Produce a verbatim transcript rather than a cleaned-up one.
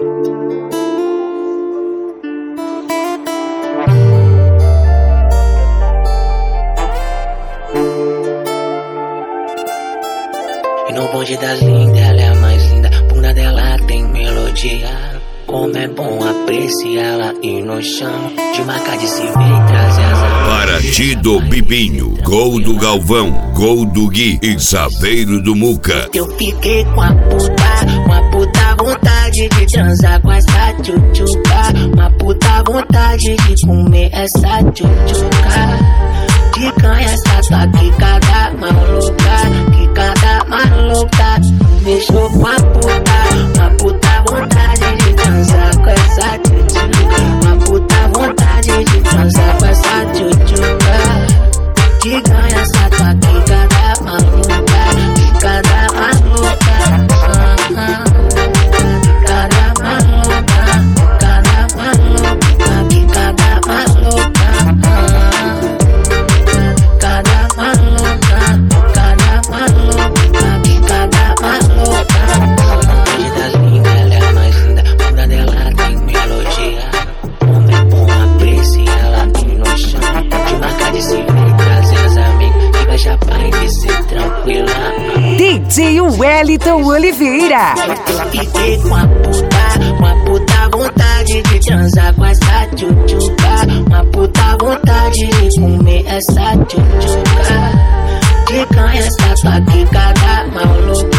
E no bonde das lindas, ela é a mais linda. Bunda dela tem melodia. Como é bom apreciá-la e no chão de marca de se ver e trazer as amigas. Paraty do Bibinho, gol do Galvão, gol do Gui e Saveiro do Muca. Eu fiquei com a puta, uma puta vontade de transar com essa tchutchuca. Uma puta vontade de comer essa tchutchuca. Que canha essa tua quicada maluca, quicada maluca. Mexeu com a puta, uma puta vontade de transar com essa tchutchuca. Uma puta vontade de transar com essa tchutchuca. Que ganha essa tua quicada maluca, quicada maluca. Quicada maluca, quicada maluca, quicada maluca. Cada maluca, cada maluca, cada maluca. Hoje das lindas, ela é a mais linda. Bunda dela tem melodia. Como é bom apreciá-la aqui no chão. De marca de se ver, trazer as amigas. Que vai chapar e descer tranquila. D J Wellington Oliveira. Eu fiquei com a puta, uma puta vontade de transar com essa tchutchuca. Uma puta vontade de comer essa tchutchuca. Que canha essa tua quicada maluca.